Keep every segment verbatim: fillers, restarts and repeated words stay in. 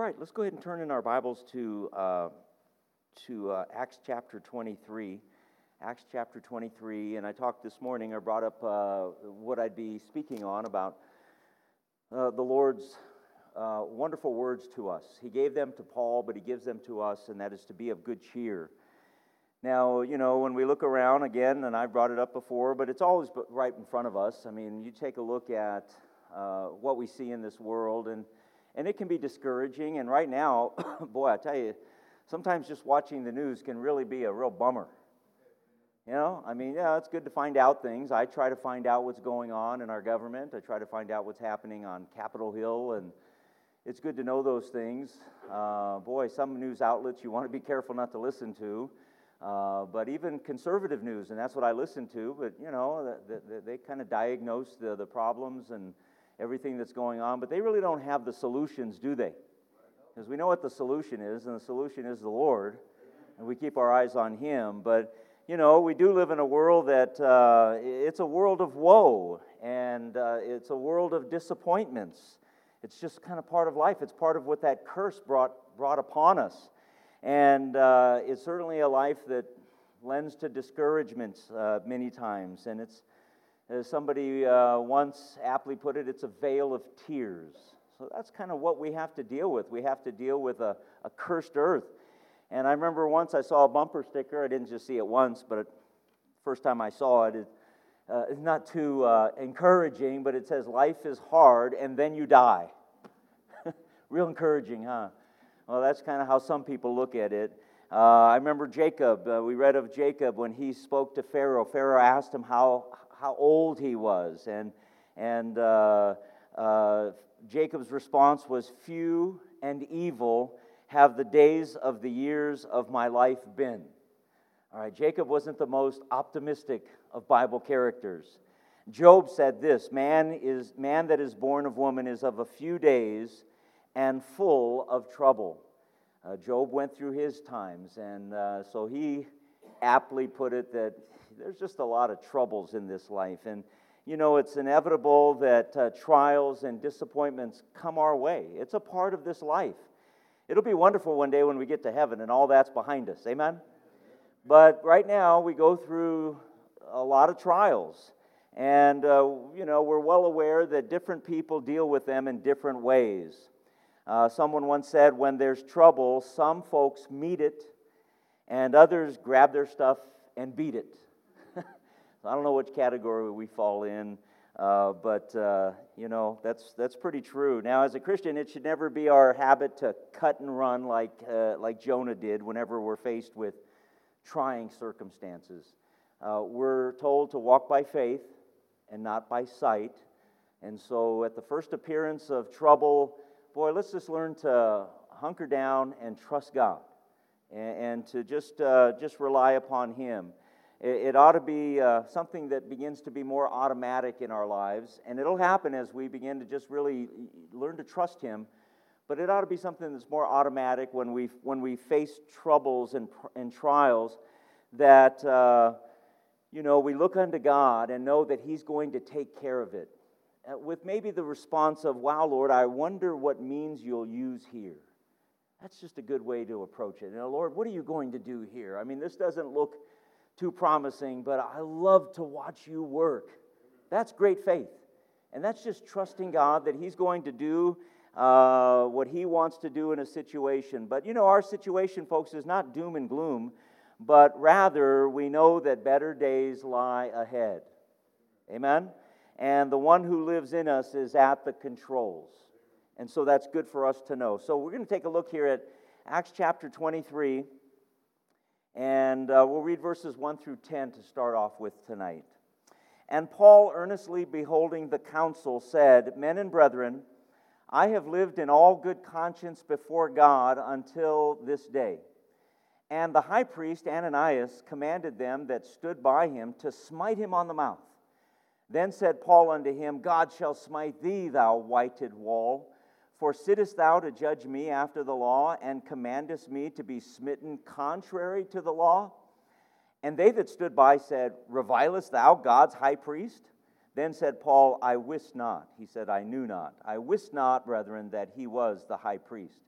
right, let's go ahead and turn in our Bibles to uh, to uh, Acts chapter twenty-three. Acts chapter twenty-three, and I talked this morning, I brought up uh, what I'd be speaking on about uh, the Lord's uh, wonderful words to us. He gave them to Paul, but he gives them to us, and that is to be of good cheer. Now, you know, when we look around again, and I've brought it up before, but it's always right in front of us. I mean, you take a look at uh, what we see in this world, and And it can be discouraging, and right now, boy, I tell you, sometimes just watching the news can really be a real bummer. You know, I mean, yeah, it's good to find out things. I try to find out what's going on in our government. I try to find out what's happening on Capitol Hill, and it's good to know those things. Uh, boy, some news outlets you want to be careful not to listen to, uh, but even conservative news, and that's what I listen to, but, you know, they, they, they kind of diagnose the, the problems and everything that's going on, but they really don't have the solutions, do they? Because we know what the solution is, and the solution is the Lord, and we keep our eyes on Him. But, you know, we do live in a world that, uh, it's a world of woe, and uh, it's a world of disappointments. It's just kind of part of life. It's part of what that curse brought, brought upon us. And uh, it's certainly a life that lends to discouragements uh, many times, and it's As somebody uh, once aptly put it, it's a veil of tears. So that's kind of what we have to deal with. We have to deal with a, a cursed earth. And I remember once I saw a bumper sticker. I didn't just see it once, but the first time I saw it, it uh, it's not too uh, encouraging, but it says, "Life is hard, and then you die." Real encouraging, huh? Well, that's kind of how some people look at it. Uh, I remember Jacob. Uh, we read of Jacob when he spoke to Pharaoh. Pharaoh asked him how... how old he was, and and uh, uh, Jacob's response was, "Few and evil have the days of the years of my life been." All right, Jacob wasn't the most optimistic of Bible characters. Job said this: "Man is man that is born of woman is of a few days, and full of trouble." Uh, Job went through his times, and uh, so he aptly put it that there's just a lot of troubles in this life. And, you know, it's inevitable that uh, trials and disappointments come our way. It's a part of this life. It'll be wonderful one day when we get to heaven and all that's behind us. Amen? But right now, we go through a lot of trials. And, uh, you know, we're well aware that different people deal with them in different ways. Uh, someone once said, when there's trouble, some folks meet it, and others grab their stuff and beat it. I don't know which category we fall in, uh, but, uh, you know, that's that's pretty true. Now, as a Christian, it should never be our habit to cut and run like, uh, like Jonah did whenever we're faced with trying circumstances. Uh, we're told to walk by faith and not by sight. And so at the first appearance of trouble, boy, let's just learn to hunker down and trust God and, and to just uh, just rely upon Him. It ought to be uh, something that begins to be more automatic in our lives, and it'll happen as we begin to just really learn to trust Him, but it ought to be something that's more automatic when we when we face troubles and, and trials, that, uh, you know, we look unto God and know that He's going to take care of it, uh, with maybe the response of, "Wow, Lord, I wonder what means you'll use here." That's just a good way to approach it. You know, "Lord, what are you going to do here? I mean, this doesn't look too promising, but I love to watch you work." That's great faith. And that's just trusting God that He's going to do uh, what He wants to do in a situation. But, you know, our situation, folks, is not doom and gloom, but rather we know that better days lie ahead. Amen? And the one who lives in us is at the controls. And so that's good for us to know. So we're going to take a look here at Acts chapter twenty-three. And uh, we'll read verses one through ten to start off with tonight. "And Paul, earnestly beholding the council, said, Men and brethren, I have lived in all good conscience before God until this day. And the high priest Ananias commanded them that stood by him to smite him on the mouth. Then said Paul unto him, God shall smite thee, thou whited wall. For sittest thou to judge me after the law, and commandest me to be smitten contrary to the law? And they that stood by said, Revilest thou God's high priest? Then said Paul, I wist not. He said, I knew not. I wist not, brethren, that he was the high priest.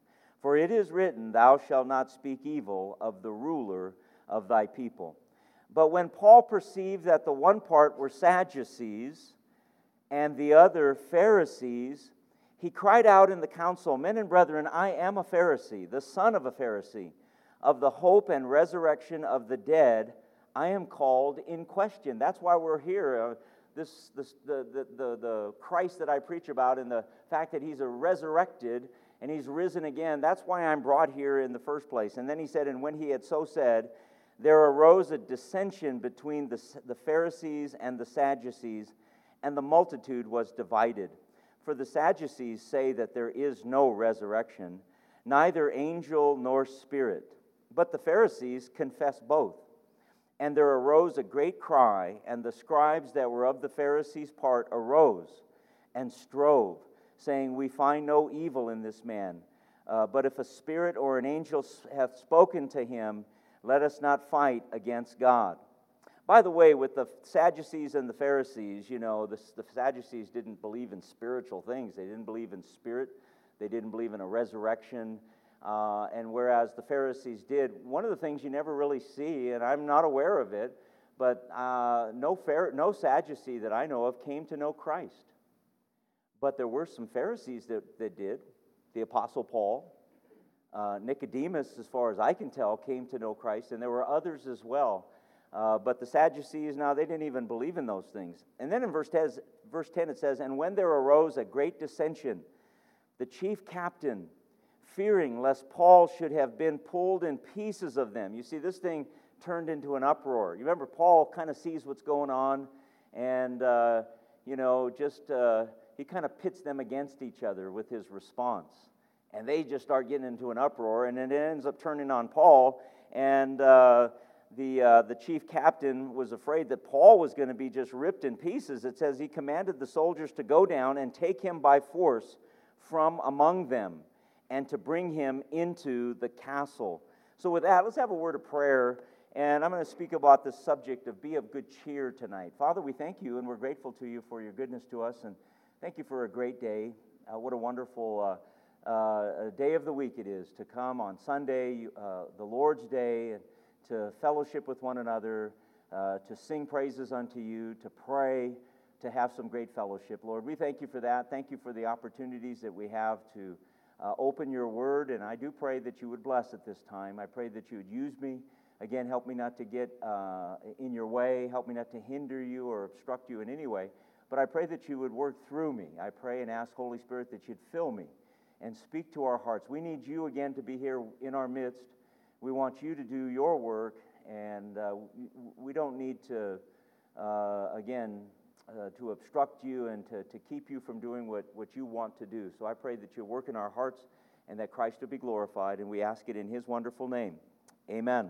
For it is written, Thou shalt not speak evil of the ruler of thy people. But when Paul perceived that the one part were Sadducees and the other Pharisees, he cried out in the council, Men and brethren, I am a Pharisee, the son of a Pharisee. Of the hope and resurrection of the dead, I am called in question. That's why we're here. Uh, this, this, the, the, the, the Christ that I preach about and the fact that He's a resurrected and He's risen again, that's why I'm brought here in the first place. And then he said, and when he had so said, there arose a dissension between the, the Pharisees and the Sadducees, and the multitude was divided. For the Sadducees say that there is no resurrection, neither angel nor spirit. But the Pharisees confess both. And there arose a great cry, and the scribes that were of the Pharisees' part arose and strove, saying, We find no evil in this man. Uh, but if a spirit or an angel hath spoken to him, let us not fight against God. By the way, with the Sadducees and the Pharisees, you know, the, the Sadducees didn't believe in spiritual things. They didn't believe in spirit. They didn't believe in a resurrection. Uh, and whereas the Pharisees did, one of the things you never really see, and I'm not aware of it, but uh, no, Phar- no Sadducee that I know of came to know Christ. But there were some Pharisees that, that did. The Apostle Paul, uh, Nicodemus, as far as I can tell, came to know Christ, and there were others as well. Uh, but the Sadducees, now they didn't even believe in those things. And then in verse ten, verse ten it says, And when there arose a great dissension, the chief captain, fearing lest Paul should have been pulled in pieces of them. You see, this thing turned into an uproar. You remember, Paul kind of sees what's going on, and, uh, you know, just, uh, he kind of pits them against each other with his response. And they just start getting into an uproar, and it ends up turning on Paul, and uh, the, uh, the chief captain was afraid that Paul was going to be just ripped in pieces. It says he commanded the soldiers to go down and take him by force from among them, and to bring him into the castle. So with that, let's have a word of prayer, and I'm going to speak about the subject of be of good cheer tonight. Father, we thank you, and we're grateful to you for your goodness to us, and thank you for a great day. Uh, what a wonderful uh, uh, day of the week it is to come on Sunday, uh, the Lord's Day, and to fellowship with one another, uh, to sing praises unto you, to pray, to have some great fellowship. Lord, we thank you for that. Thank you for the opportunities that we have to Uh, open your word, and I do pray that you would bless at this time. I pray that you would use me. Again, help me not to get uh, in your way. Help me not to hinder you or obstruct you in any way. But I pray that you would work through me. I pray and ask, Holy Spirit, that you'd fill me and speak to our hearts. We need you again to be here in our midst. We want you to do your work, and uh, we don't need to, uh, again, Uh, to obstruct you and to, to keep you from doing what, what you want to do. So I pray that you work in our hearts and that Christ will be glorified, and we ask it in his wonderful name. Amen.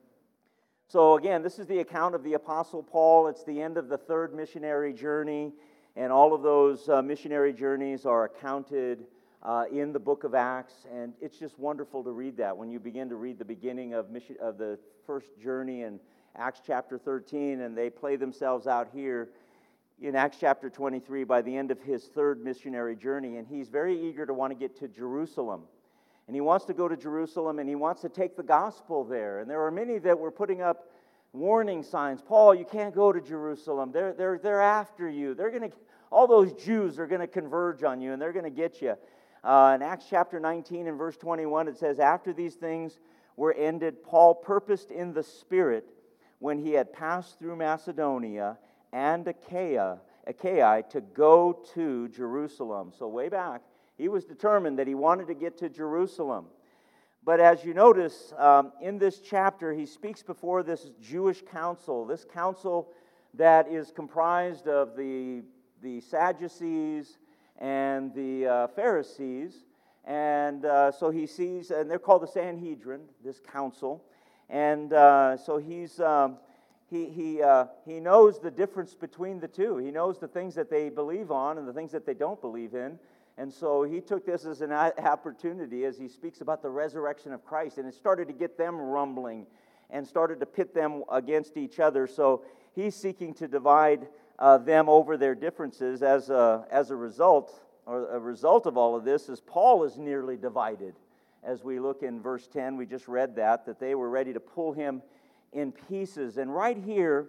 So again, this is the account of the Apostle Paul. It's the end of the third missionary journey, and all of those uh, missionary journeys are accounted uh, in the book of Acts, and it's just wonderful to read that. When you begin to read the beginning of, mission, of the first journey in Acts chapter thirteen, and they play themselves out here in Acts chapter twenty-three by the end of his third missionary journey, and he's very eager to want to get to Jerusalem. And he wants to go to Jerusalem, and he wants to take the gospel there. And there are many that were putting up warning signs. Paul, you can't go to Jerusalem. They're, they're, they're after you. They're going to, all those Jews are going to converge on you, and they're going to get you. Uh, in Acts chapter nineteen and verse twenty-one, it says, After these things were ended, Paul purposed in the Spirit, when he had passed through Macedonia and Achaia, Achaia, to go to Jerusalem. So way back, he was determined that he wanted to get to Jerusalem. But as you notice, um, in this chapter, he speaks before this Jewish council, this council that is comprised of the, the Sadducees and the uh, Pharisees. And uh, so he sees, and they're called the Sanhedrin, this council. And uh, so he's... Um, He he uh, he knows the difference between the two. He knows the things that they believe on and the things that they don't believe in. And so he took this as an opportunity as he speaks about the resurrection of Christ. And it started to get them rumbling and started to pit them against each other. So he's seeking to divide uh, them over their differences. As a, as a result, or a result of all of this, is Paul is nearly divided. as we look in verse ten. We just read that, that they were ready to pull him in pieces. And right here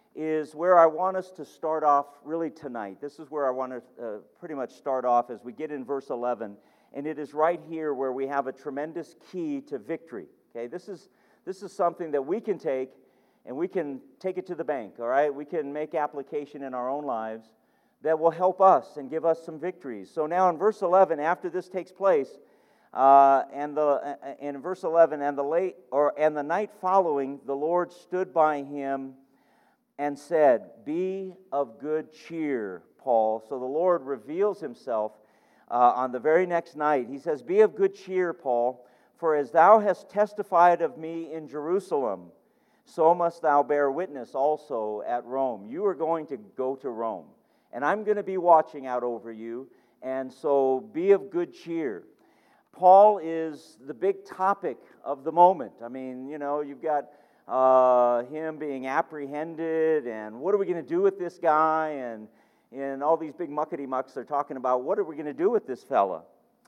is where I want us to start off really tonight. This is where I want to uh, pretty much start off as we get in verse eleven. And it is right here where we have a tremendous key to victory. Okay, this is this is something that we can take and we can take it to the bank, all right? We can make application in our own lives that will help us and give us some victories. So now in verse eleven, after this takes place, uh, and the uh, in verse eleven, and the late or and the night following, the Lord stood by him and said, "Be of good cheer, Paul." So the Lord reveals himself uh, on the very next night. He says, "Be of good cheer, Paul, for as thou hast testified of me in Jerusalem, so must thou bear witness also at Rome." You are going to go to Rome, and I'm going to be watching out over you, and so be of good cheer. Paul is the big topic of the moment. I mean, you know, you've got uh, him being apprehended, and what are we going to do with this guy? And, and all these big muckety-mucks are talking about, what are we going to do with this fella?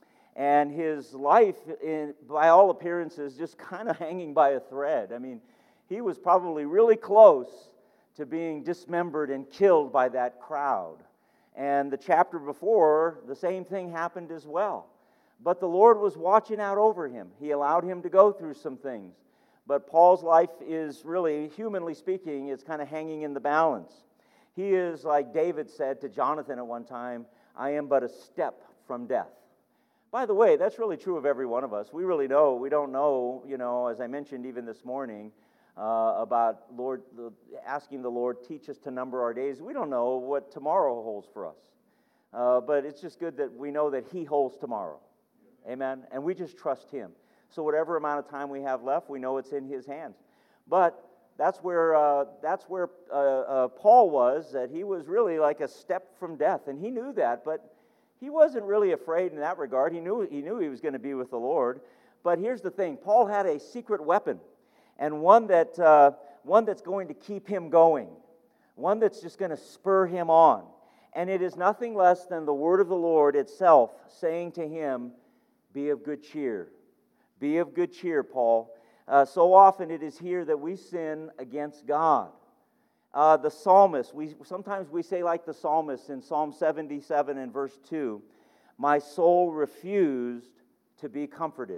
And his life, in, by all appearances, just kind of hanging by a thread. I mean, he was probably really close to being dismembered and killed by that crowd. And the chapter before, the same thing happened as well. But the Lord was watching out over him. He allowed him to go through some things. But Paul's life is really, humanly speaking, is kind of hanging in the balance. He is, like David said to Jonathan at one time, "I am but a step from death." By the way, that's really true of every one of us. We really know, we don't know, you know, as I mentioned even this morning, uh, about Lord, asking the Lord, teach us to number our days. We don't know what tomorrow holds for us. Uh, but it's just good that we know that He holds tomorrow. Amen? And we just trust Him. So whatever amount of time we have left, we know it's in His hands. But that's where uh, that's where uh, uh, Paul was, that he was really like a step from death. And he knew that, but he wasn't really afraid in that regard. He knew he knew he was going to be with the Lord. But here's the thing: Paul had a secret weapon, and one that uh, one that's going to keep him going, one that's just going to spur him on. And it is nothing less than the word of the Lord itself saying to him, "Be of good cheer. Be of good cheer, Paul." Uh, so often it is here that we sin against God. Uh, the psalmist, we sometimes we say like the psalmist in Psalm seventy-seven and verse two, "My soul refused to be comforted."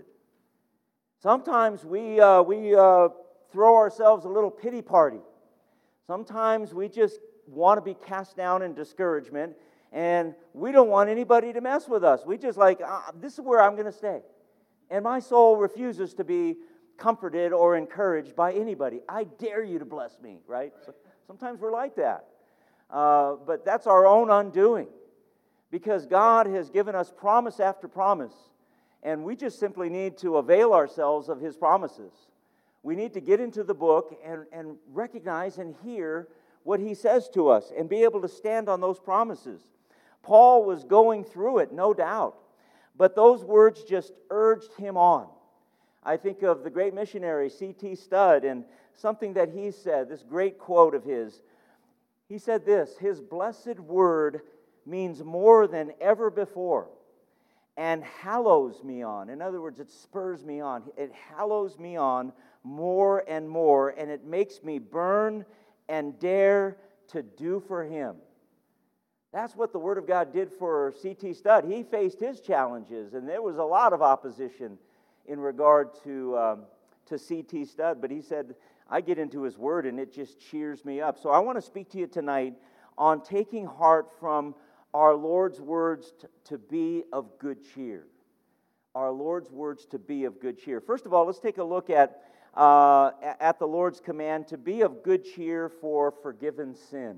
Sometimes we uh, we uh, throw ourselves a little pity party. Sometimes we just want to be cast down in discouragement, and we don't want anybody to mess with us. We just like, ah, this is where I'm going to stay. And my soul refuses to be comforted or encouraged by anybody. I dare you to bless me, right? So sometimes we're like that. Uh, but that's our own undoing, because God has given us promise after promise, and we just simply need to avail ourselves of His promises. We need to get into the book and, and recognize and hear what He says to us and be able to stand on those promises. Paul was going through it, no doubt, but those words just urged him on. I think of the great missionary C T Studd and something that he said, this great quote of his. He said this: "His blessed word means more than ever before and hallows me on." In other words, it spurs me on. It hallows me on more and more, and it makes me burn and dare to do for Him. That's what the Word of God did for C T Studd. He faced his challenges, and there was a lot of opposition in regard to um, to C T Studd. But he said, I get into His Word, and it just cheers me up. So I want to speak to you tonight on taking heart from our Lord's words to, to be of good cheer. Our Lord's words to be of good cheer. First of all, let's take a look at uh, at the Lord's command to be of good cheer for forgiven sin.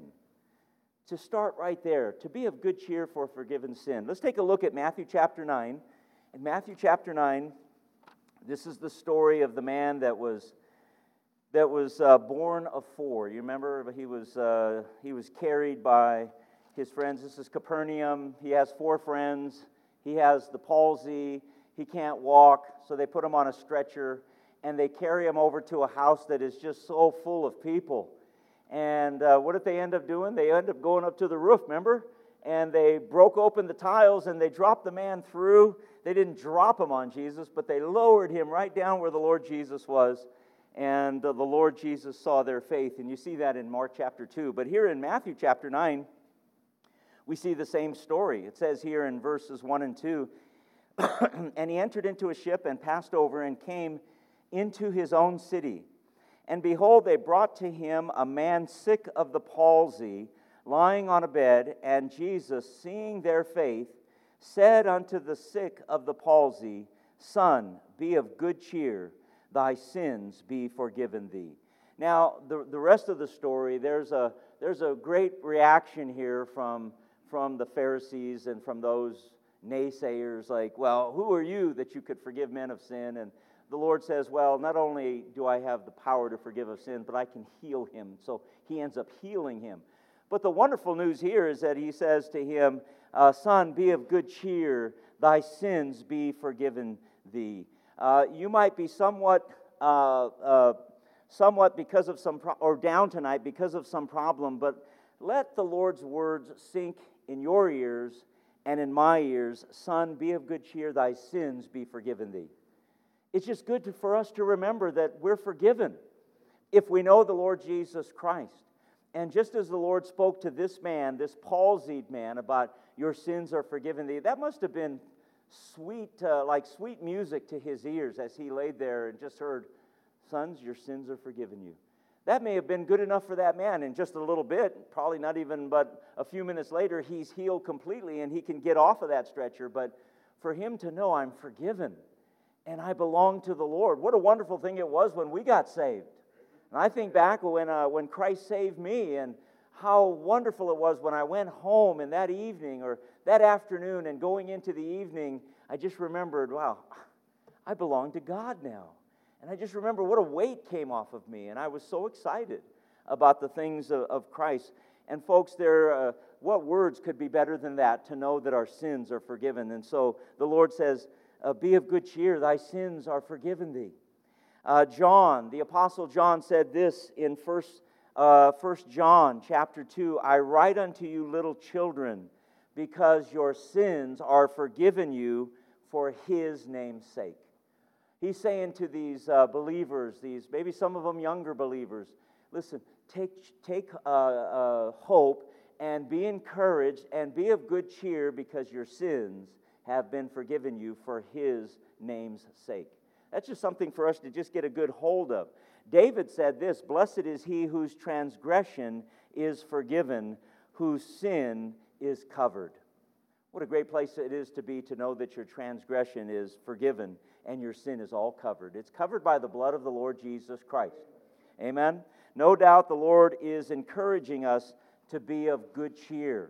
To start right there, to be of good cheer for forgiven sin. Let's take a look at Matthew chapter nine. In Matthew chapter nine, this is the story of the man that was that was uh, born of four. You remember he was uh, he was carried by his friends. This is Capernaum. He has four friends. He has the palsy. He can't walk, so they put him on a stretcher and they carry him over to a house that is just so full of people. And uh, what did they end up doing? They end up going up to the roof, remember? And they broke open the tiles and they dropped the man through. they didn't drop him on Jesus, but they lowered him right down where the Lord Jesus was. And uh, the Lord Jesus saw their faith. And you see that in Mark chapter two. But here in Matthew chapter nine, we see the same story. It says here in verses one and two, and he entered into a ship and passed over and came into his own city. And behold, they brought to him a man sick of the palsy, lying on a bed. And Jesus, seeing their faith, said unto the sick of the palsy, Son, be of good cheer, thy sins be forgiven thee. Now, the, the rest of the story, there's a, there's a great reaction here from, from the Pharisees and from those naysayers, like, well, who are you that you could forgive men of sin? And the Lord says, well, not only do I have the power to forgive of sin, but I can heal him. So he ends up healing him. But the wonderful news here is that he says to him, uh, Son, be of good cheer, thy sins be forgiven thee. Uh, you might be somewhat, uh, uh, somewhat because of some, pro- or down tonight because of some problem, but let the Lord's words sink in your ears and in my ears. Son, be of good cheer, thy sins be forgiven thee. It's just good to, for us to remember that we're forgiven if we know the Lord Jesus Christ. And just as the Lord spoke to this man, this palsied man, about your sins are forgiven thee, that must have been sweet, uh, like sweet music to his ears as he laid there and just heard, sons, your sins are forgiven you. That may have been good enough for that man in just a little bit, probably not even, but a few minutes later, he's healed completely and he can get off of that stretcher. But for him to know, I'm forgiven and I belong to the Lord. What a wonderful thing it was when we got saved. And I think back when uh, when Christ saved me and how wonderful it was when I went home in that evening or that afternoon and going into the evening, I just remembered, wow, I belong to God now. And I just remember what a weight came off of me. And I was so excited about the things of, of Christ. And folks, there, uh, what words could be better than that to know that our sins are forgiven? And so the Lord says, uh, be of good cheer, thy sins are forgiven thee. Uh, John, the Apostle John said this in First, uh, First John chapter two, I write unto you little children, because your sins are forgiven you for his name's sake. He's saying to these uh, believers, these maybe some of them younger believers, listen, take, take uh, uh, hope and be encouraged and be of good cheer because your sins have been forgiven you for his name's sake. That's just something for us to just get a good hold of. David said this, blessed is he whose transgression is forgiven, whose sin is covered. What a great place it is to be to know that your transgression is forgiven and your sin is all covered. It's covered by the blood of the Lord Jesus Christ. Amen? No doubt the Lord is encouraging us to be of good cheer.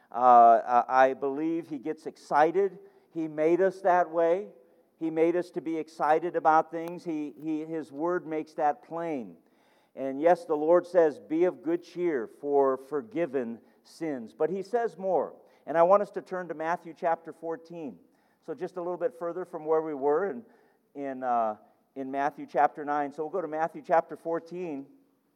Uh, I believe he gets excited. He made us that way. He made us to be excited about things. He, he, his word makes that plain. And yes, the Lord says, be of good cheer for forgiven sins. But he says more. And I want us to turn to Matthew chapter fourteen. So just a little bit further from where we were in, in, uh, in Matthew chapter nine. So we'll go to Matthew chapter fourteen.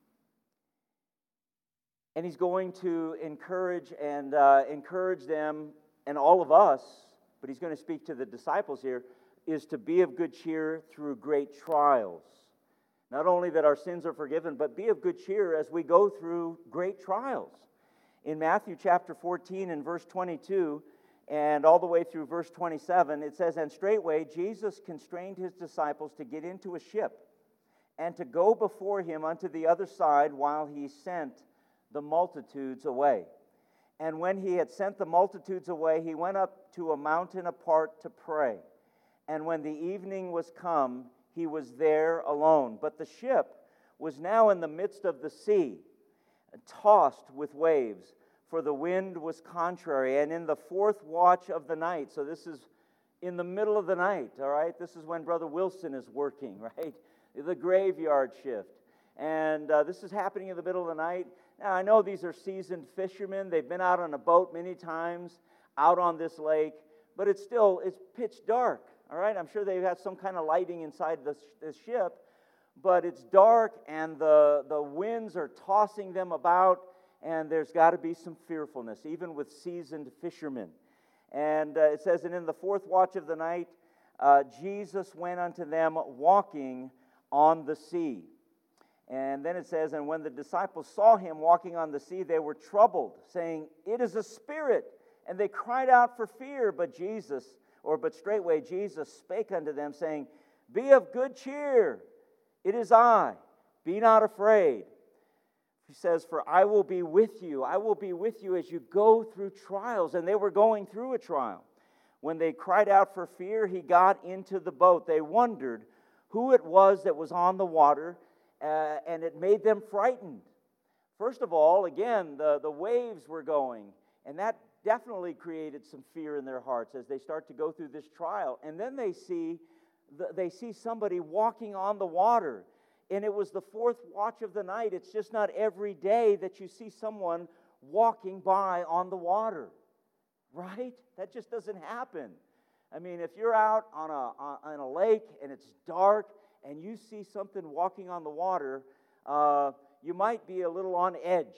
And he's going to encourage and uh, encourage them and all of us, but he's going to speak to the disciples here, is to be of good cheer through great trials. Not only that our sins are forgiven, but be of good cheer as we go through great trials. In Matthew chapter fourteen and verse twenty-two, and all the way through verse twenty-seven, it says, and straightway Jesus constrained his disciples to get into a ship and to go before him unto the other side while he sent the multitudes away. And when he had sent the multitudes away, he went up to a mountain apart to pray. And when the evening was come, he was there alone. But the ship was now in the midst of the sea, tossed with waves, for the wind was contrary. And in the fourth watch of the night, so this is in the middle of the night, all right? This is when Brother Wilson is working, right? The graveyard shift. And uh, this is happening in the middle of the night. Now, I know these are seasoned fishermen. They've been out on a boat many times, out on this lake. But it's still, it's pitch dark, all right? I'm sure they've had some kind of lighting inside the, the ship. But it's dark, and the, the winds are tossing them about, and there's got to be some fearfulness, even with seasoned fishermen. And uh, it says, and in the fourth watch of the night, uh, Jesus went unto them walking on the sea. And then it says, and when the disciples saw him walking on the sea, they were troubled, saying, it is a spirit. And they cried out for fear. But Jesus, or but straightway Jesus spake unto them, saying, be of good cheer. It is I. Be not afraid. He says, for I will be with you. I will be with you as you go through trials. And they were going through a trial. When they cried out for fear, he got into the boat. They wondered who it was that was on the water, uh, and it made them frightened. First of all, again, the, the waves were going, and that definitely created some fear in their hearts as they start to go through this trial. And then they see, the, they see somebody walking on the water. And it was the fourth watch of the night. It's just not every day that you see someone walking by on the water, right? That just doesn't happen. I mean, if you're out on a on a lake and it's dark and you see something walking on the water, uh, you might be a little on edge,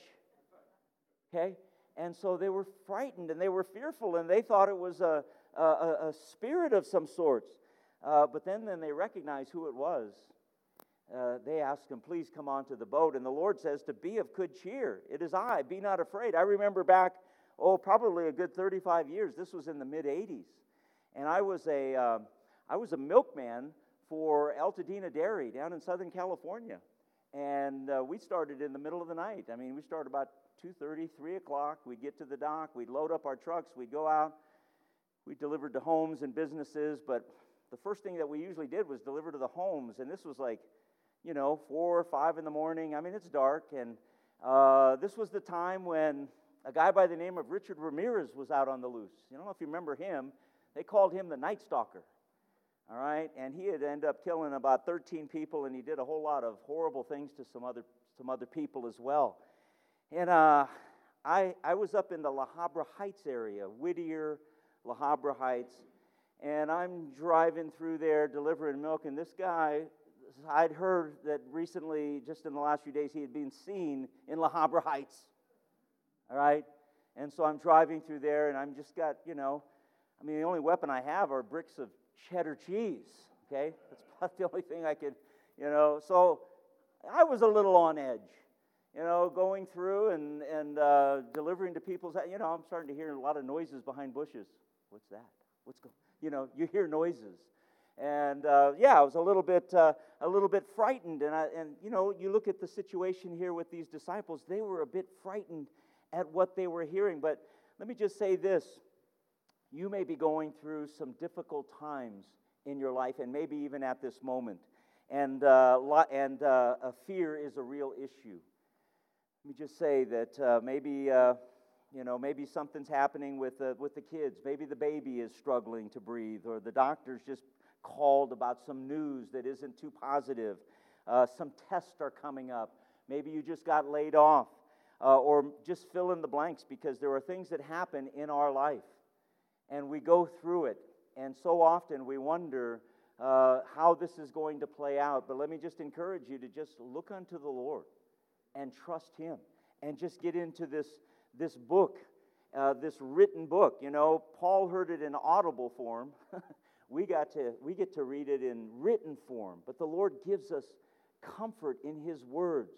okay? And so they were frightened and they were fearful and they thought it was a, a, a spirit of some sorts. Uh, but then, then they recognized who it was. Uh, they asked him, please come onto the boat. And the Lord says to be of good cheer. It is I, be not afraid. I remember back, oh, probably a good thirty-five years. This was in the mid-eighties. And I was a, uh, I was a milkman for Altadena Dairy down in Southern California. And uh, we started in the middle of the night. I mean, we started about two thirty, three o'clock. We'd get to the dock. We'd load up our trucks. We'd go out. We delivered to homes and businesses. But the first thing that we usually did was deliver to the homes. And this was like, you know, four or five in the morning. I mean, it's dark. And uh, this was the time when a guy by the name of Richard Ramirez was out on the loose. You don't know if you remember him. They called him the Night Stalker. All right, and he had ended up killing about thirteen people, and he did a whole lot of horrible things to some other some other people as well. And uh, I I was up in the La Habra Heights area, Whittier, La Habra Heights, and I'm driving through there delivering milk, and this guy, I'd heard that recently, just in the last few days, he had been seen in La Habra Heights. All right, and so I'm driving through there, and I'm just got, you know, I mean, the only weapon I have are bricks of cheddar cheese, okay? That's about the only thing I could, you know. So I was a little on edge, you know, going through and, and uh, delivering to people's, you know, I'm starting to hear a lot of noises behind bushes. What's that? What's going, you know, you hear noises. And, uh, yeah, I was a little bit uh, a little bit frightened. And, I, and, you know, you look at the situation here with these disciples, they were a bit frightened at what they were hearing. But let me just say this. You may be going through some difficult times in your life, and maybe even at this moment. And uh, and uh, a fear is a real issue. Let me just say that uh, maybe uh, you know maybe something's happening with uh, with the kids. Maybe the baby is struggling to breathe, or the doctor's just called about some news that isn't too positive. Uh, some tests are coming up. Maybe you just got laid off, uh, or just fill in the blanks, because there are things that happen in our life. And we go through it, and so often we wonder uh, how this is going to play out. But let me just encourage you to just look unto the Lord and trust Him, and just get into this this book, uh, this written book. You know, Paul heard it in audible form. we got to we get to read it in written form. But the Lord gives us comfort in His words.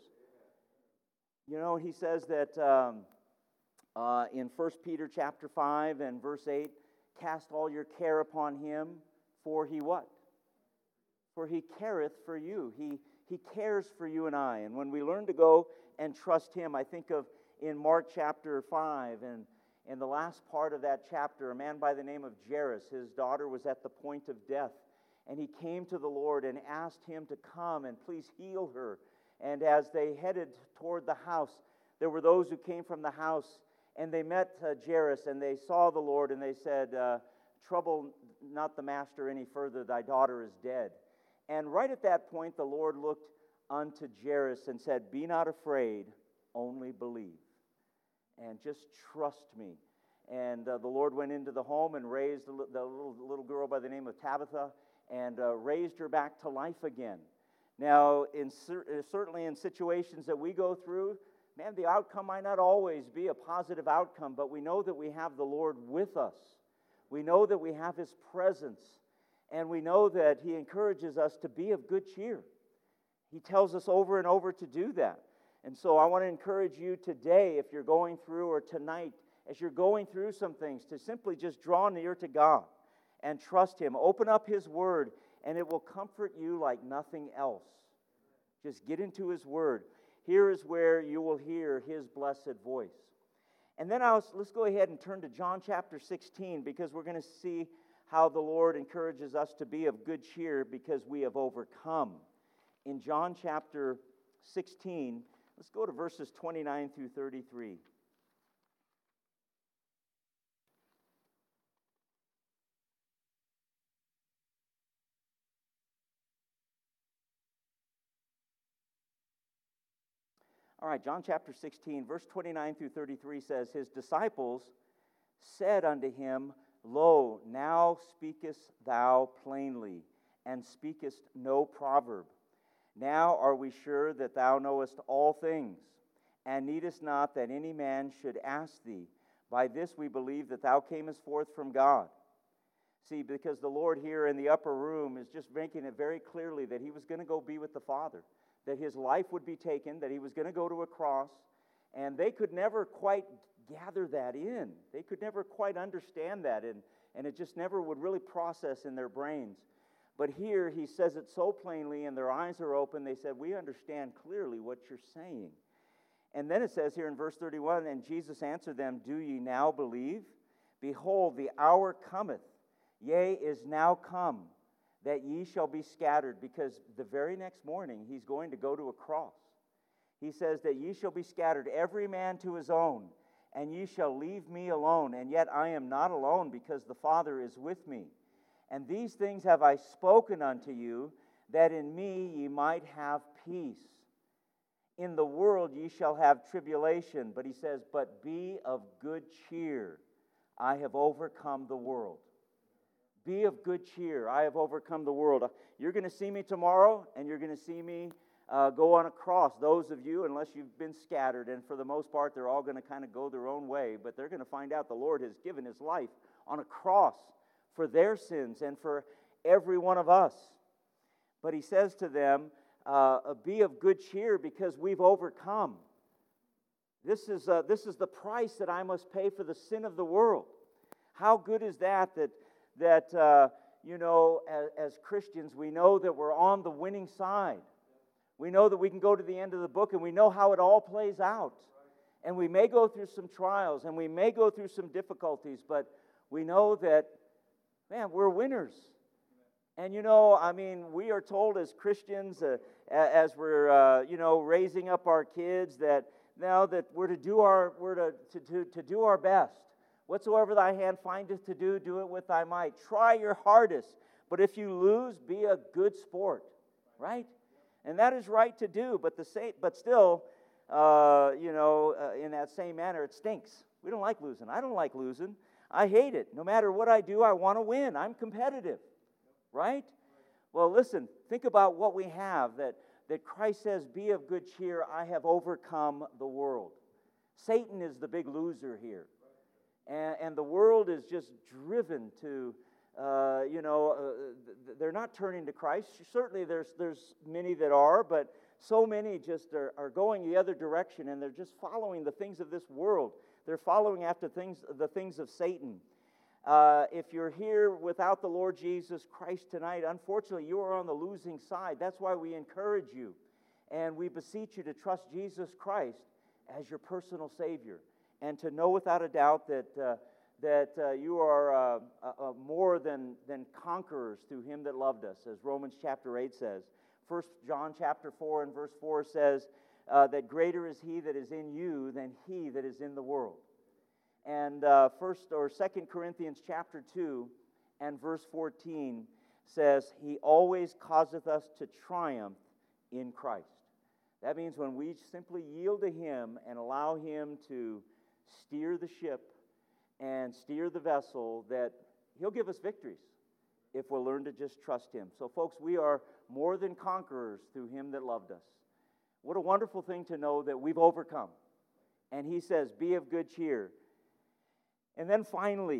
You know, He says that um, uh, in First Peter chapter five and verse eight. Cast all your care upon Him, for He what? For He careth for you. He, he cares for you and I. And when we learn to go and trust Him, I think of in Mark chapter five, and in the last part of that chapter, a man by the name of Jairus, his daughter was at the point of death. And he came to the Lord and asked Him to come and please heal her. And as they headed toward the house, there were those who came from the house, and they met uh, Jairus, and they saw the Lord, and they said, uh, trouble not the master any further, thy daughter is dead. And right at that point, the Lord looked unto Jairus and said, be not afraid, only believe. And just trust me. And uh, the Lord went into the home and raised the, the little, little girl by the name of Tabitha, and uh, raised her back to life again. Now, in cer- certainly in situations that we go through, man, the outcome might not always be a positive outcome, but we know that we have the Lord with us. We know that we have His presence, and we know that He encourages us to be of good cheer. He tells us over and over to do that. And so I want to encourage you today, if you're going through, or tonight, as you're going through some things, to simply just draw near to God and trust Him. Open up His Word, and it will comfort you like nothing else. Just get into His Word. Here is where you will hear His blessed voice. And then I was, let's go ahead and turn to John chapter sixteen, because we're going to see how the Lord encourages us to be of good cheer because we have overcome. In John chapter sixteen, let's go to verses twenty-nine through thirty-three. All right, John chapter sixteen, verse twenty-nine through thirty-three says, His disciples said unto Him, Lo, now speakest thou plainly, and speakest no proverb. Now are we sure that thou knowest all things, and needest not that any man should ask thee. By this we believe that thou camest forth from God. See, because the Lord here in the upper room is just making it very clearly that He was going to go be with the Father, that His life would be taken, that He was going to go to a cross, and they could never quite gather that in. They could never quite understand that, and, and it just never would really process in their brains. But here He says it so plainly, and their eyes are open. They said, we understand clearly what you're saying. And then it says here in verse thirty-one, And Jesus answered them, Do ye now believe? Behold, the hour cometh, yea, is now come, that ye shall be scattered. Because the very next morning He's going to go to a cross. He says that ye shall be scattered, every man to his own, and ye shall leave me alone. And yet I am not alone, because the Father is with me. And these things have I spoken unto you, that in me ye might have peace. In the world ye shall have tribulation. But He says, But be of good cheer. I have overcome the world. Be of good cheer. I have overcome the world. You're going to see me tomorrow, and you're going to see me uh, go on a cross. Those of you, unless you've been scattered, and for the most part, they're all going to kind of go their own way, but they're going to find out the Lord has given His life on a cross for their sins and for every one of us. But He says to them, uh, be of good cheer because we've overcome. This is, uh, this is the price that I must pay for the sin of the world. How good is that, that, that uh, you know, as, as Christians, we know that we're on the winning side. We know that we can go to the end of the book and we know how it all plays out. And we may go through some trials and we may go through some difficulties, but we know that, man, we're winners. And, you know, I mean, we are told as Christians, uh, as we're, uh, you know, raising up our kids, that now that we're to do our, we're to, to, to, to do our best. Whatsoever thy hand findeth to do, do it with thy might. Try your hardest. But if you lose, be a good sport, right? And that is right to do. But the same, but still, uh, you know, uh, in that same manner, it stinks. We don't like losing. I don't like losing. I hate it. No matter what I do, I want to win. I'm competitive, right? Well, listen, think about what we have, that, that Christ says, be of good cheer, I have overcome the world. Satan is the big loser here. And, and the world is just driven to, uh, you know, uh, they're not turning to Christ. Certainly there's, there's many that are, but so many just are, are going the other direction, and they're just following the things of this world. They're following after things, the things of Satan. Uh, if you're here without the Lord Jesus Christ tonight, unfortunately, you are on the losing side. That's why we encourage you, and we beseech you to trust Jesus Christ as your personal Savior, and to know without a doubt that uh, that uh, you are uh, uh, uh, more than, than conquerors through Him that loved us, as Romans chapter eight says. First John chapter four and verse four says uh, that greater is He that is in you than he that is in the world. And uh, first or Second Corinthians chapter two and verse fourteen says, He always causeth us to triumph in Christ. That means when we simply yield to Him and allow Him to steer the ship and steer the vessel, that He'll give us victories if we'll learn to just trust Him. So folks, we are more than conquerors through Him that loved us. What a wonderful thing to know that we've overcome. And He says, be of good cheer. And then finally,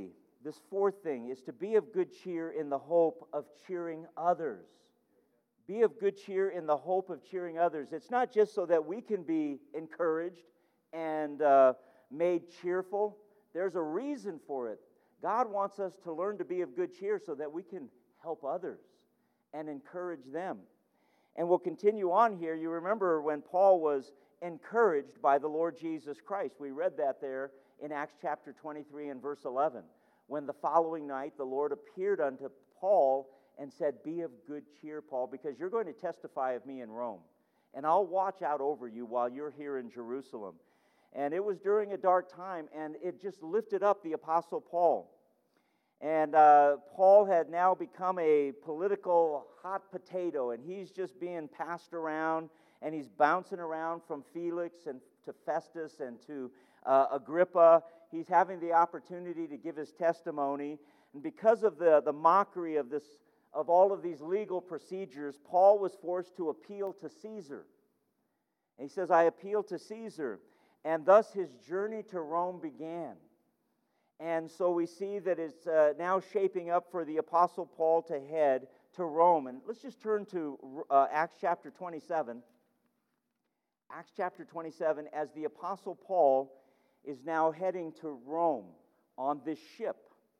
this fourth thing is to be of good cheer in the hope of cheering others. Be of good cheer in the hope of cheering others. It's not just so that we can be encouraged and uh, made cheerful. There's a reason for it. God wants us to learn to be of good cheer so that we can help others and encourage them. And we'll continue on here. You remember when Paul was encouraged by the Lord Jesus Christ. We read that there in Acts chapter twenty-three and verse eleven. When the following night the Lord appeared unto Paul and said, "Be of good cheer, Paul, because you're going to testify of me in Rome. And I'll watch out over you while you're here in Jerusalem." And it was during a dark time, and it just lifted up the Apostle Paul. And uh, Paul had now become a political hot potato, and he's just being passed around, and he's bouncing around from Felix and to Festus and to uh, Agrippa. He's having the opportunity to give his testimony. And because of the, the mockery of this, of all of these legal procedures, Paul was forced to appeal to Caesar. And he says, "I appeal to Caesar." And thus his journey to Rome began. And so we see that it's uh, now shaping up for the Apostle Paul to head to Rome. And let's just turn to uh, Acts chapter twenty-seven. Acts chapter twenty-seven, as the Apostle Paul is now heading to Rome on this ship.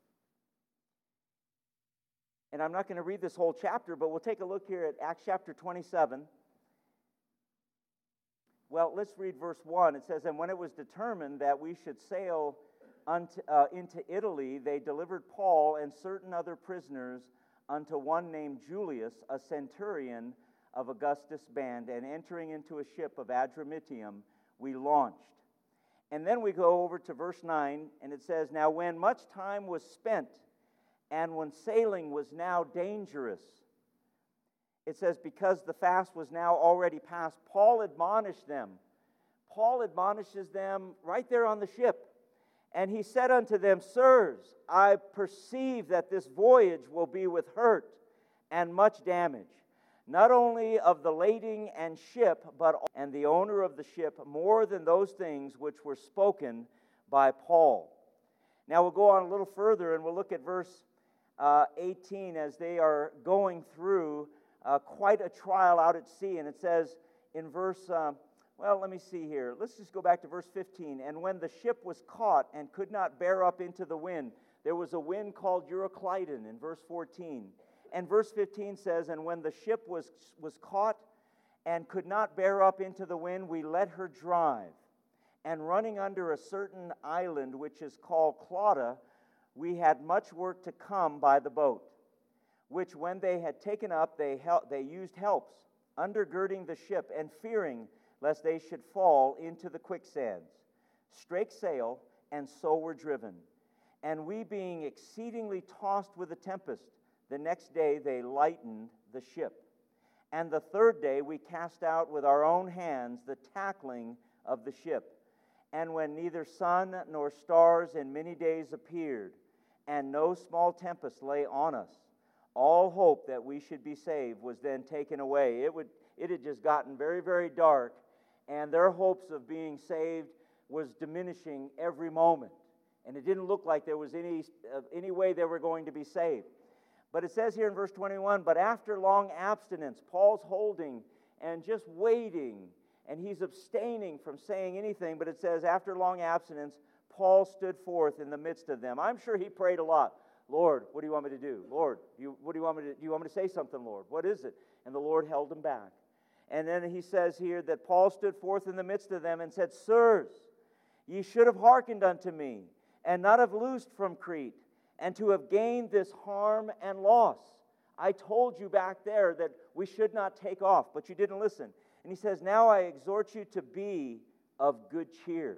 And I'm not going to read this whole chapter, but we'll take a look here at Acts chapter twenty-seven. Well, let's read verse one. It says, "And when it was determined that we should sail unto, uh, into Italy, they delivered Paul and certain other prisoners unto one named Julius, a centurion of Augustus' band. And entering into a ship of Adramyttium, we launched." And then we go over to verse nine, and it says, "Now when much time was spent, and when sailing was now dangerous," it says, "because the fast was now already past, Paul admonished them." Paul admonishes them right there on the ship. "And he said unto them, Sirs, I perceive that this voyage will be with hurt and much damage, not only of the lading and ship, but and the owner of the ship, more than those things which were spoken by Paul." Now we'll go on a little further, and we'll look at verse uh, eighteen as they are going through uh, quite a trial out at sea. And it says in verse... Uh, Well, let me see here. Let's just go back to verse fifteen. "And when the ship was caught and could not bear up into the wind," there was a wind called Euroclydon in verse fourteen. And verse fifteen says, "And when the ship was, was caught and could not bear up into the wind, we let her drive. And running under a certain island, which is called Clauda, we had much work to come by the boat, which when they had taken up, they, hel- they used helps, undergirding the ship, and fearing lest they should fall into the quicksands, strake sail, and so were driven. And we being exceedingly tossed with a tempest, the next day they lightened the ship. And the third day we cast out with our own hands the tackling of the ship. And when neither sun nor stars in many days appeared, and no small tempest lay on us, all hope that we should be saved was then taken away." It would, it had just gotten very, very dark, and their hopes of being saved was diminishing every moment. And it didn't look like there was any, uh, any way they were going to be saved. But it says here in verse twenty-one, "But after long abstinence," Paul's holding and just waiting, and he's abstaining from saying anything, but it says, after long abstinence, Paul stood forth in the midst of them. I'm sure he prayed a lot. "Lord, what do you want me to do? Lord, you, what do you want me to do? Do you want me to say something, Lord? What is it?" And the Lord held him back. And then he says here that Paul stood forth in the midst of them and said, "Sirs, ye should have hearkened unto me, and not have loosed from Crete, and to have gained this harm and loss. I told you back there that we should not take off, but you didn't listen." And he says, "Now I exhort you to be of good cheer.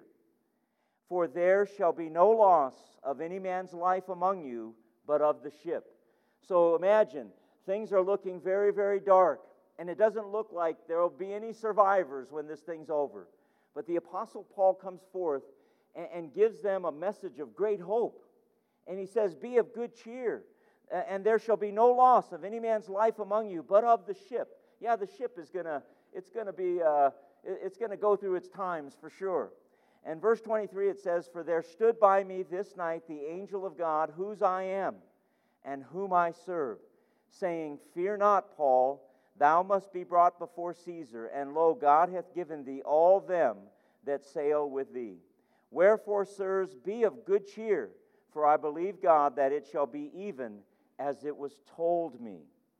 For there shall be no loss of any man's life among you, but of the ship." So imagine, things are looking very, very dark. And it doesn't look like there will be any survivors when this thing's over. But the Apostle Paul comes forth and, and gives them a message of great hope. And he says, "Be of good cheer, and there shall be no loss of any man's life among you, but of the ship." Yeah, the ship is gonna, it's gonna be, uh, it's gonna go through its times for sure. And verse twenty-three, it says, "For there stood by me this night the angel of God, whose I am, and whom I serve, saying, Fear not, Paul, thou must be brought before Caesar, and lo, God hath given thee all them that sail with thee. Wherefore, sirs, be of good cheer, for I believe God that it shall be even as it was told me."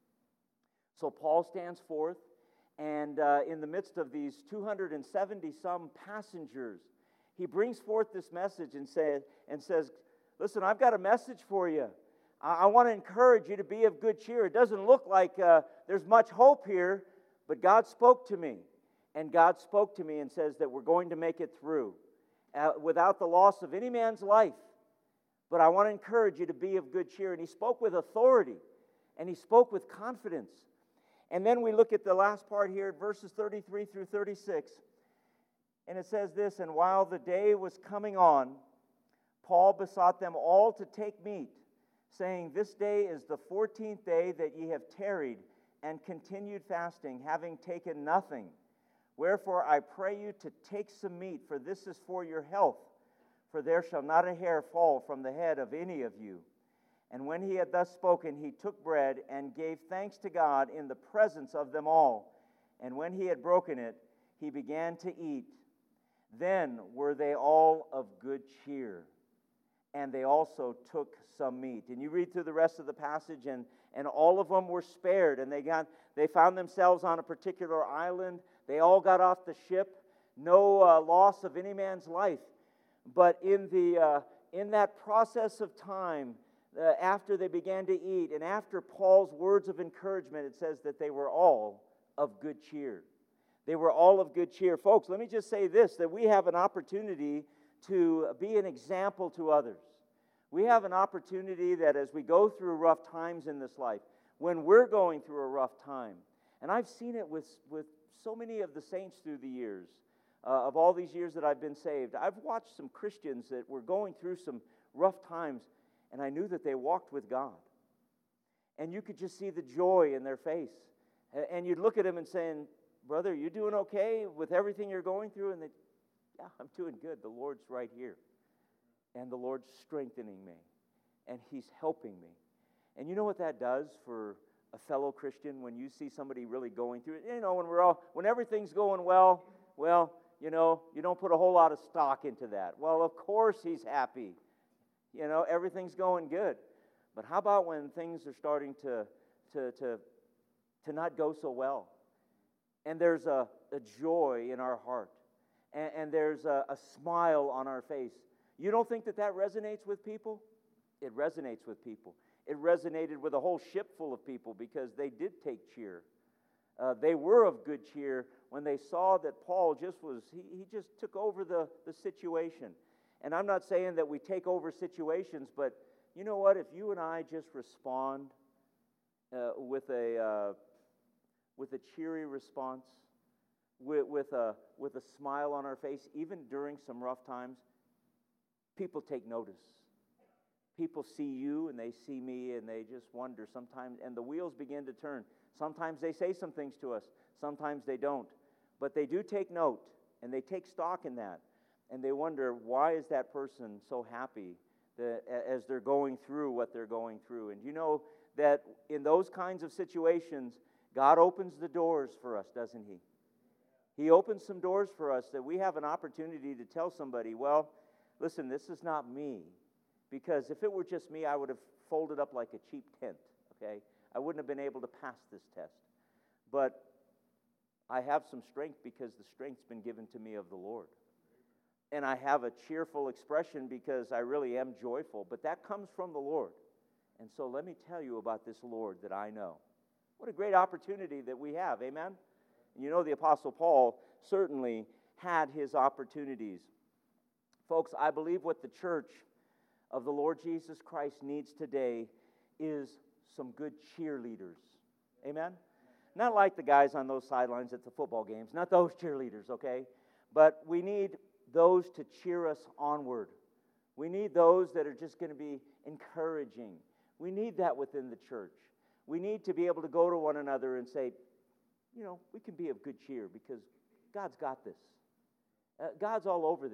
So Paul stands forth, and uh, in the midst of these two hundred seventy some passengers, he brings forth this message and, say, and says, "Listen, I've got a message for you. I, I want to encourage you to be of good cheer. It doesn't look like uh, there's much hope here, but God spoke to me. And God spoke to me and says that we're going to make it through uh, without the loss of any man's life. But I want to encourage you to be of good cheer." And he spoke with authority, and he spoke with confidence. And then we look at the last part here, at verses thirty-three through thirty-six. And it says this, "And while the day was coming on, Paul besought them all to take meat, saying, This day is the fourteenth day that ye have tarried and continued fasting, having taken nothing. Wherefore I pray you to take some meat, for this is for your health. For there shall not a hair fall from the head of any of you. And when he had thus spoken, he took bread and gave thanks to God in the presence of them all. And when he had broken it, he began to eat. Then were they all of good cheer, and they also took some meat." And you read through the rest of the passage, and, and all of them were spared, and they got they found themselves on a particular island. They all got off the ship, no uh, loss of any man's life. But in the uh, in that process of time, uh, after they began to eat, and after Paul's words of encouragement, it says that they were all of good cheer. They were all of good cheer. Folks, let me just say this, that we have an opportunity to be an example to others. We have an opportunity that as we go through rough times in this life, when we're going through a rough time, and I've seen it with, with so many of the saints through the years, uh, of all these years that I've been saved, I've watched some Christians that were going through some rough times, and I knew that they walked with God. And you could just see the joy in their face. And you'd look at them and saying, "Brother, you doing okay with everything you're going through?" And they, "Yeah, I'm doing good. The Lord's right here. And the Lord's strengthening me. And He's helping me." And you know what that does for a fellow Christian when you see somebody really going through it? You know, when we're all, when everything's going well, well, you know, you don't put a whole lot of stock into that. Well, of course He's happy. You know, everything's going good. But how about when things are starting to to to, to not go so well? And there's a, a joy in our heart. And, and there's a, a smile on our face. You don't think that that resonates with people? It resonates with people. It resonated with a whole ship full of people because they did take cheer. Uh, they were of good cheer when they saw that Paul just was, he, he just took over the, the situation. And I'm not saying that we take over situations, but you know what? If you and I just respond uh, with a... Uh, with a cheery response, with, with, a, with a smile on our face, even during some rough times, people take notice. People see you and they see me and they just wonder sometimes, and the wheels begin to turn. Sometimes they say some things to us, sometimes they don't. But they do take note, and they take stock in that, and they wonder, why is that person so happy that, as they're going through what they're going through? And you know that in those kinds of situations, God opens the doors for us, doesn't He? He opens some doors for us that we have an opportunity to tell somebody, well, listen, this is not me. Because if it were just me, I would have folded up like a cheap tent, okay? I wouldn't have been able to pass this test. But I have some strength because the strength's been given to me of the Lord. And I have a cheerful expression because I really am joyful. But that comes from the Lord. And so let me tell you about this Lord that I know. What a great opportunity that we have, amen? You know, the Apostle Paul certainly had his opportunities. Folks, I believe what the church of the Lord Jesus Christ needs today is some good cheerleaders, amen? Not like the guys on those sidelines at the football games, not those cheerleaders, okay? But we need those to cheer us onward. We need those that are just going to be encouraging. We need that within the church. We need to be able to go to one another and say, you know, we can be of good cheer because God's got this. Uh, God's all over this.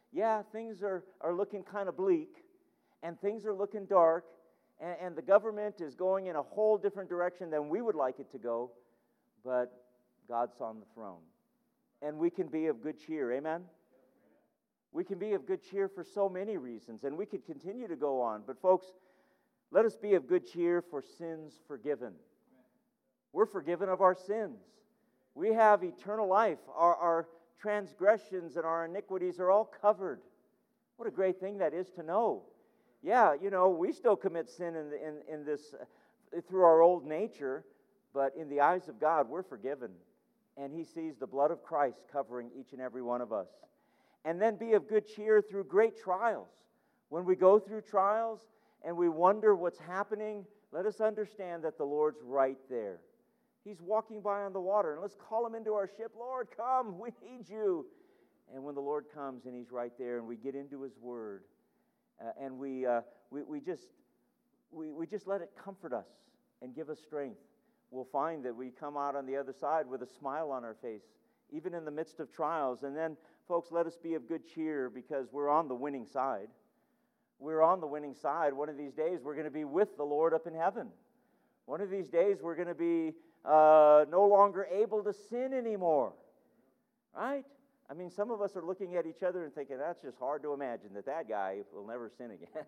yeah, things are, are looking kind of bleak, and things are looking dark, and, and the government is going in a whole different direction than we would like it to go, but God's on the throne. And we can be of good cheer, amen? We can be of good cheer for so many reasons, and we could continue to go on. But folks, let us be of good cheer for sins forgiven. We're forgiven of our sins. We have eternal life. Our, our transgressions and our iniquities are all covered. What a great thing that is to know. Yeah, you know, we still commit sin in, the, in, in this uh, through our old nature, but in the eyes of God, we're forgiven. And He sees the blood of Christ covering each and every one of us. And then be of good cheer through great trials. When we go through trials and we wonder what's happening, let us understand that the Lord's right there. He's walking by on the water, and let's call Him into our ship. Lord, come, we need you. And when the Lord comes and He's right there, and we get into His Word, uh, and we, uh, we we just we we just let it comfort us and give us strength, we'll find that we come out on the other side with a smile on our face, even in the midst of trials. And then, folks, let us be of good cheer because we're on the winning side. We're on the winning side. One of these days, we're going to be with the Lord up in heaven. One of these days, we're going to be uh, no longer able to sin anymore. Right? I mean, some of us are looking at each other and thinking, that's just hard to imagine that that guy will never sin again.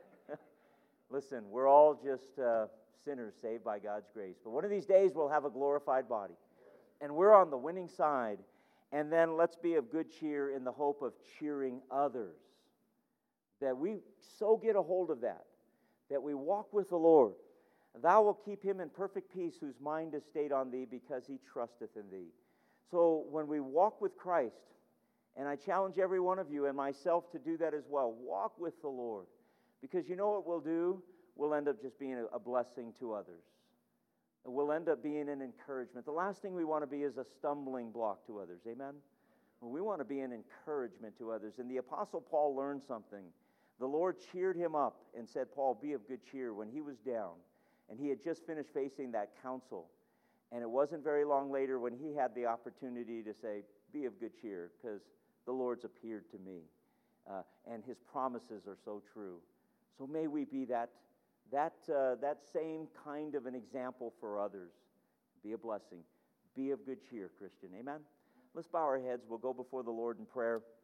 Listen, we're all just uh, sinners saved by God's grace. But one of these days, we'll have a glorified body. And we're on the winning side. And then let's be of good cheer in the hope of cheering others. That we so get a hold of that, that we walk with the Lord. Thou wilt keep him in perfect peace whose mind is stayed on thee because he trusteth in thee. So when we walk with Christ, and I challenge every one of you and myself to do that as well, walk with the Lord. Because you know what we'll do? We'll end up just being a blessing to others. We'll end up being an encouragement. The last thing we want to be is a stumbling block to others. Amen? Well, we want to be an encouragement to others. And the Apostle Paul learned something. The Lord cheered him up and said, Paul, be of good cheer when he was down. And he had just finished facing that council. And it wasn't very long later when he had the opportunity to say, be of good cheer, because the Lord's appeared to me. Uh, and his promises are so true. So may we be that, that, uh, that same kind of an example for others. Be a blessing. Be of good cheer, Christian. Amen? Let's bow our heads. We'll go before the Lord in prayer.